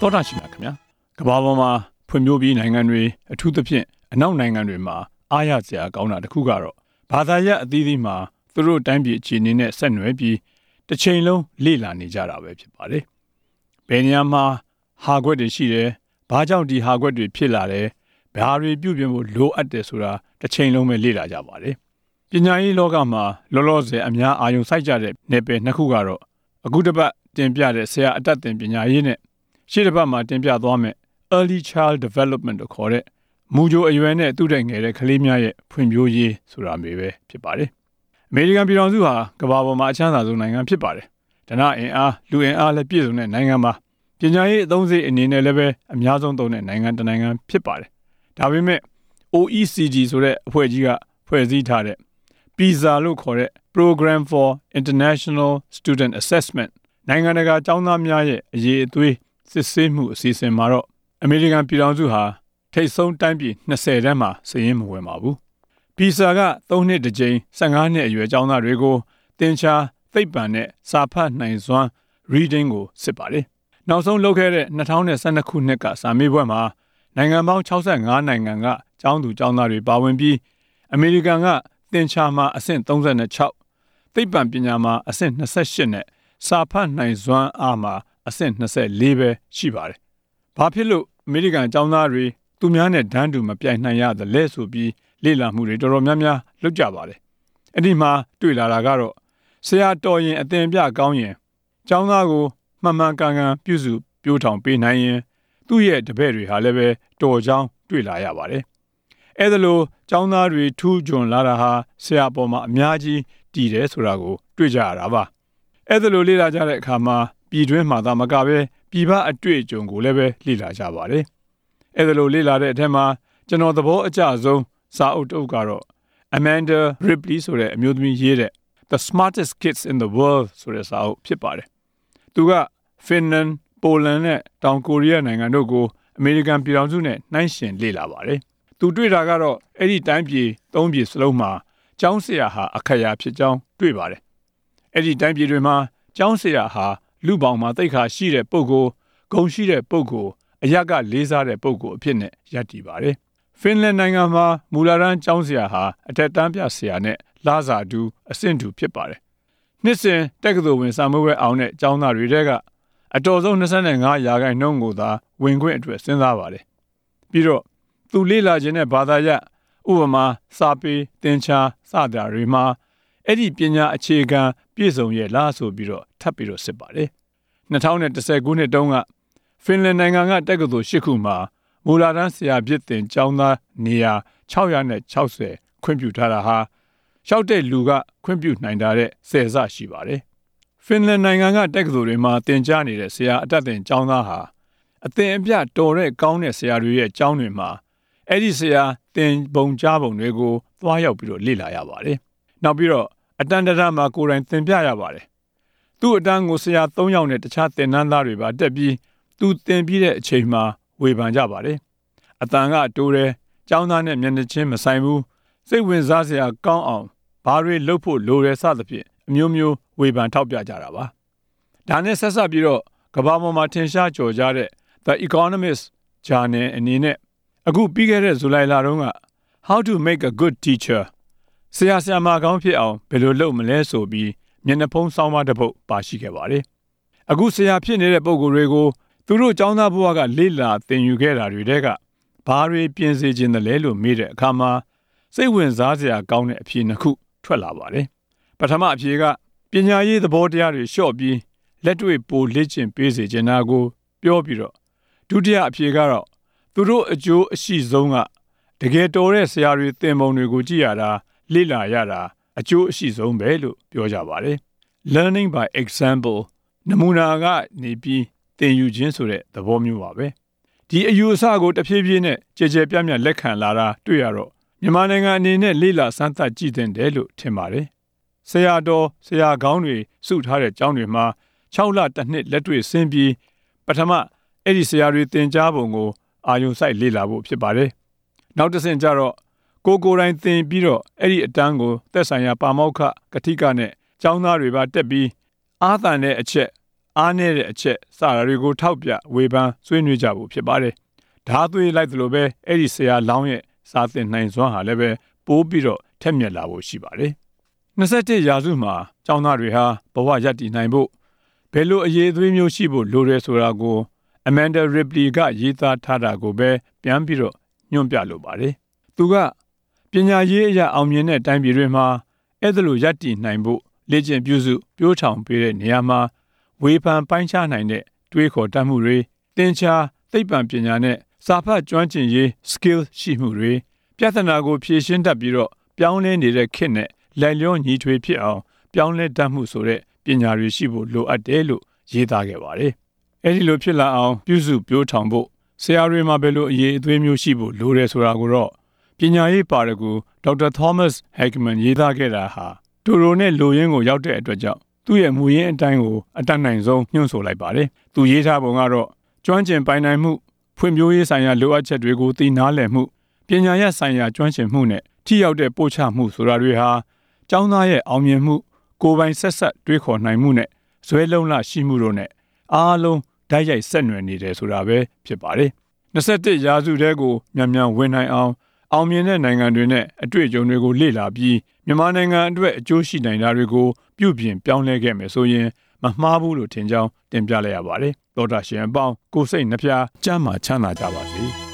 သောတာရှင်များခင်ဗျာကမ္ဘာပေါ်မှာဖွံ့ဖြိုးပြီးနိုင်ငံတွေအထူးသဖြင့်အနောက်နိုင်ငံတွေမှာအားရစရာကောင်းတာတစ်ခုကတော့ဘာသာရပ်အသီးသီးမှာသူတို့တိုင်းပြည်အခြေအနေနဲ့ဆက်နွယ်ပြီးတစ်ချိန်လုံးလေ့လာနေကြတာပဲဖြစ်ပါတယ်။ဘယ်နေရာမှာဟာခွက်တွေရှိတယ်။ဘာကြောင့်ဒီဟာခွက်တွေဖြစ်လာတယ်။ဘာတွေပြုပြင်ဖို့လိုအပ်တယ်ဆိုတာတစ်ချိန်လုံးပဲလေ့လာကြပါတယ်။ပညာရေးလောကမှာလောလောဆယ်အများအာရုံစိုက်ကြတဲ့နယ်ပယ်နှစ်ခုကတော့အခုတစ်ပတ်တင်ပြတဲ့ဆရာအတတ်သင်ပညာရေးနဲ့ရှေ့တစ်ပတ်မှာတင်ပြသွားမယ် Early Child Development လို့ခေါ်တဲ့မူကြိုအရွယ်နဲ့သူ့တဲ့ငယ်တဲ့ကလေးများရဲ့ဖွံ့ဖြိုးရေးဆိုတာမျိုးပဲဖြစ်ပါတယ်။အမေရိကန်ပြည်ထောင်စုဟာကမ္ဘာပေါ်မှာအချမ်းသာဆုံးနိုင်ငံဖြစ်ပါတယ်။ဓနအင်အားလူအင်အားလည်းပြည့်စုံတဲ့နိုင်ငံပါ။ပညာရေးအသုံးစရိတ်အနေနဲ့လည်းပဲအများဆုံးသုံးတဲ့နိုင်ငံတစ်နိုင်ငံဖြစ်ပါတယ်။ဒါပေမဲ့ OECD ဆိုတဲ့အဖွဲ့ကြီးကဖွဲ့စည်းထားတဲ့ PISA လို့ခေါ်တဲ့ Program for International Student Assessment နိုင်ငံတကာကျောင်းသားများရဲ့အရေးအသွေးစစ်ဆေးမှုအစီအစဉ်မှာတော့အမေရိကန်ပြည်ထောင်စုဟာထိပ်ဆုံးတိုင်းပြည်20တန်းမှာစာရင်းမဝင်ပါဘူး။ PISA က3နှစ်တစ်ကြိမ်15နှစ်အရွယ်ကျောင်းသားတွေကိုသင်္ချာသိပ္ပံနဲ့စာဖတ်နိုင်စွမ်း reading ကိုစစ်ပါတယ်။နောက်ဆုံးလုပ်ခဲ့တဲ့2012ခုနှစ်ကစာမေးပွဲမှာနိုင်ငံပေါင်း65နိုင်ငံကကျောင်းသူကျောင်းသားတွေပါဝင်ပြီးအမေရိကန်ကသင်္ချာမှာအဆင့်36သိပ္ပံပညာမှာအဆင့်28နဲ့စာဖတ်နိုင်စွမ်းအားမှာအဆင့်24ပဲရှိပါတယ်။ဘာဖြစ်လို့အမေရိကန်ကျောင်းသားတွေသူများနဲ့တန်းတူမပြိုင်နိုင်ရသလဲဆိုပြီးလေ့လာမှုတွေတော်တော်များများလုပ်ကြပါတယ်။အဲ့ဒီမှာတွေ့လာတာကတော့ဆရာတော်ရင်အသင်ပြကောင်းရင်ကျောင်းသားကိုမှန်မှန်ကန်ကန်ပြုစုပြိုးထောင်ပေးနိုင်ရင်သူ့ရဲ့တပည့်တွေဟာလည်းပဲတော်ကြောင်းတွေ့လာရပါတယ်။အဲ့ဒါလို့ကျောင်းသားတွေထူးချွန်လာတာဟာဆရာပေါ်မှာအများကြီးတည်တယ်ဆိုတာကိုတွေ့ကြရတာပါ။အဲ့ဒါလို့လေ့လာကြတဲ့အခါမှာပြည်တွင်းမှာသာမကပဲပြည်ပအတွေ့အကြုံကိုလည်းပဲလေ့လာကြပါတယ်။အဲ့ဒါလို့လေ့လာတဲ့အထက်မှာကျွန်တော်သဘောအကျဆုံးစာအုပ်တစ်အုပ်ကတော့ Amanda Ripley ဆိုတဲ့အမျိုးသမီးရေးတဲ့ The Smartest Kids in the World ဆိုတဲ့စာအုပ်ဖြစ်ပါတယ်။သူက Finland, Poland နဲ့တောင်ကိုရီးယားနိုင်ငံတို့ကိုအမေရိကန်ပြည်ထောင်စုနဲ့နှိုင်းယှဉ်လေ့လာပါတယ်။သူတွေ့တာကတော့အဲ့ဒီတိုင်းပြည်၃ပြည်စလုံးမှာကျောင်းဆရာဟာအခရာဖြစ်ကြောင်းတွေ့ပါတယ်။အဲ့ဒီတိုင်းပြည်တွေမှာကျောင်းဆရာဟာလူပေါင်းမှာသိက္ခာရှိတဲ့ပုဂ္ဂိုလ်ဂုဏ်ရှိတဲ့ပုဂ္ဂိုလ်အရကလေးစားတဲ့ပုဂ္ဂိုလ်အဖြစ်နဲ့ရပ်တည်ပါတယ်။ဖင်လန်နိုင်ငံမှာမူလတန်းကျောင်းဆရာဟာအထက်တန်းပြဆရာနဲ့လစာတူအဆင့်တူဖြစ်ပါတယ်။နှစ်စဉ်တက္ကသိုလ်ဝင်စာမေးပွဲအောင်တဲ့ကျောင်းသားတွေထဲကအတော်ဆုံး25%ကိုသာဝင်ခွင့်အတွက်စဉ်းစားပါတယ်။ပြီးတော့သူလေ့လာခြင်းတဲ့ဘာသာရပ်ဥပမာစာပေသင်္ချာစတာတွေမှာအဲ့ဒီပညာအခြေခံပြည့်စုံရဲ့လားဆိုပြီးတော့ထပ်ပြီးတော့စစ်ပါတယ်။2010ခုနှစ်တုန်းကဖင်လန်နိုင်ငံကတက္ကသိုလ်10ခုမှာမူလတန်းဆရာဖြစ်တဲ့ကျောင်းသားနေရာ660ခွင့်ပြုထားတာဟာရှောက်တဲ့လူကခွင့်ပြုနိုင်တာတဲ့10ဆရှိပါတယ်။ဖင်လန်နိုင်ငံကတက္ကသိုလ်တွေမှာသင်ကြားနေတဲ့ဆရာအတတ်သင်ကျောင်းသားဟာအသင်အပြတော်တဲ့ကောင်းတဲ့ဆရာတွေရဲ့ကျောင်းတွေမှာအဲ့ဒီဆရာသင်ပုံကြားပုံတွေကိုသွားရောက်ပြီးတော့လေ့လာရပါတယ်။နောက်ပြီးတော့အတန်တရမှာကိုယ်တိုင်သင်ပြရပါတယ်။သူ့အတန်းကိုဆရာ3ယောက်နဲ့တခြားသင်တန်းသားတွေပါတက်ပြီးသူသင်ပြီးတဲ့အချိန်မှာဝေဖန်ကြပါတယ်။အတန်ကတိုးတယ်ကျောင်းသားနဲ့မျက်နှာချင်းမဆိုင်ဘူးစိတ်ဝင်စားစရာကောင်းအောင်ဘာတွေလုပ်ဖို့လိုရဲစသဖြင့်အမျိုးမျိုးဝေဖန်ထောက်ပြကြတာပါ။ဒါနဲ့ဆက်စပ်ပြီးတော့ကမ္ဘာပေါ်မှာထင်ရှားကျော်ကြားတဲ့ The Economist Journal အနေနဲ့အခုပြီးခဲ့တဲ့ဇူလိုင်လတုန်းက How to make a good teacher ဆရာမကောင်းဖြစ်အောင်ဘယ်လိုလုပ်မလဲဆိုပြီးမျက်နှာဖုံးဆောင်းပါးတစ်ပုဒ်ပါရှိခဲ့ပါတယ်။အခုဆရာဖြစ်နေတဲ့ပုံကိုယ်တွေကိုသူတို့ကျောင်းသားဘဝကလေ့လာသင်ယူခဲ့တာတွေတဲကဘာတွေပြင်ဆင်ခြင်းလဲလို့မေးတဲ့အခါမှာစိတ်ဝင်စားစရာကောင်းတဲ့အဖြေနှစ်ခုထွက်လာပါတယ်။ပထမအဖြေကပညာရေးသဘောတရားတွေလျှော့ပြီးလက်တွေ့ပိုလေ့ကျင့်ပေးစေချင်တာကိုပြောပြီးတော့ဒုတိယအဖြေကတော့သူတို့အကျိုးအရှိဆုံးကတကယ်တော်တဲ့ဆရာတွေသင်ပုံတွေကိုကြည့်ရတာလေ့လာရတာအကျိုးအရှိဆုံးပဲလို့ပြောကြပါတယ်။ Learning by example နမူနာကနေပြီးသင်ယူခြင်းဆိုတဲ့သဘောမျိုးပါပဲ။ဒီအယူအဆကိုတဖြည်းဖြည်းနဲ့ကြည်ကြဲပြန့်ပြန့်လက်ခံလာတာတွေ့ရတော့မြန်မာနိုင်ငံအနေနဲ့လေ့လာစမ်းသပ်ကြည့်သင့်တယ်လို့ထင်ပါတယ်။ဆရာတော်ဆရာကောင်းတွေစုထားတဲ့ကျောင်းတွေမှာ6လတစ်နှစ်လက်တွေ့ဆင်းပြီးပထမအဲ့ဒီဆရာတွေသင်ကြားပုံကိုအာရုံစိုက်လေ့လာဖို့ဖြစ်ပါတယ်။နောက်တစ်ဆင့်ကျတော့ကိုယ်တိုင်သင်ပြီးတော့အဲ့ဒီအတန်းကိုသက်ဆိုင်ရာပါမောက္ခကတိကနဲ့ကျောင်းသားတွေပါတက်ပြီးအာသန်တဲ့အချက်အားနည်းတဲ့အချက်စတာတွေကိုထောက်ပြဝေဖန်ဆွေးနွေးကြဖို့ဖြစ်ပါတယ်။ဓာတ်သွေးလိုက်သလိုပဲအဲ့ဒီဆရာလောင်းရဲ့စာသင်နိုင်စွမ်းဟာလည်းပဲပိုးပြီးတော့ထက်မြက်လာဖို့ရှိပါတယ်။21ရာစုမှာကျောင်းသားတွေဟာဘဝရပ်တည်နိုင်ဖို့ဘယ်လိုအရေးအသွေးမျိုးရှိဖို့လိုတယ်ဆိုတာကိုAmanda Ripley ကရေးသားထားတာကိုပဲပြန်ပြီးတော့ညွှန်ပြလိုပါတယ်။သူကပညာရေးအရာအောင်မြင်တဲ့တိုင်းပြည်တွေမှာအဲ့ဒါလိုရပ်တည်နိုင်ဖို့လေ့ကျင့်ပြုစုပြိုးထောင်ပေးတဲ့နေရာမှာဝေဖန်ပိုင်းခြားနိုင်တဲ့တွေးခေါ်တတ်မှုတွေသင်္ချာသိပ္ပံပညာနဲ့စာဖတ်ကျွမ်းကျင်ရေး skill ရှိမှုတွေပြဿနာကိုဖြေရှင်းတတ်ပြီးတော့ပြောင်းလဲနေတဲ့ခေတ်နဲ့လက်လျောညီထွေဖြစ်အောင်ပြောင်းလဲတတ်မှုဆိုတဲ့ပညာတွေရှိဖို့လိုအပ်တယ်လို့ရေးသားခဲ့ပါတယ်။အဲဒီလိုဖြစ်လာအောင်ပြုစုပြိုးထောင်ဖို့ဆရာတွေမှာဘယ်လိုအရေးအသွေးမျိုးရှိဖို့လိုတယ်ဆိုတာကိုတော့ပညာရေးပါရဂူဒေါက်တာ Thomas Heckman ရေးသားခဲ့တာဟာတူရိုနဲ့လူရင်းကိုရောက်တဲ့အတွက်ကြောင့်သူ့ရဲ့မူရင်းအတိုင်းကိုအတတ်နိုင်ဆုံးညွှန်ဆိုလိုက်ပါတယ်။သူရေးထားပုံကတော့ကျွမ်းကျင်ပိုင်နိုင်မှုဖွံ့ဖြိုးရေးဆိုင်ရာလိုအပ်ချက်တွေကိုသိနာလည်မှုပညာရပ်ဆိုင်ရာကျွမ်းကျင်မှုနဲ့ထိရောက်တဲ့ပို့ချမှုဆိုတာတွေဟာကျောင်းသားရဲ့အောင်မြင်မှုကိုယ်ပိုင်ဆက်ဆက်တွေးခေါ်နိုင်မှုနဲ့ဇွဲလုံးလရှိမှုတို့နဲ့အားလုံးဓာတ်ရိုက်ဆက်နွယ်နေတယ်ဆိုတာပဲဖြစ်ပါတယ်။21ရာစုတည်းကိုမြန်ဝင်နိုင်အောင်မြင်တဲ့နိုင်ငံတွေနဲ့အတွေ့အကြုံတွေကိုလေ့လာပြီးမြန်မာနိုင်ငံအတွက်အကျိုးရှိနိုင်တာတွေကိုပြုပြင်ပြောင်းလဲခဲ့မယ်ဆိုရင်မမှားဘူးလို့ထင်ကြောင်းတင်ပြလိုက်ရပါတယ်။သောတာရှင်အပေါင်းကိုယ်စိတ်နှဖျားကျမ်းမာချမ်းသာကြပါစေ။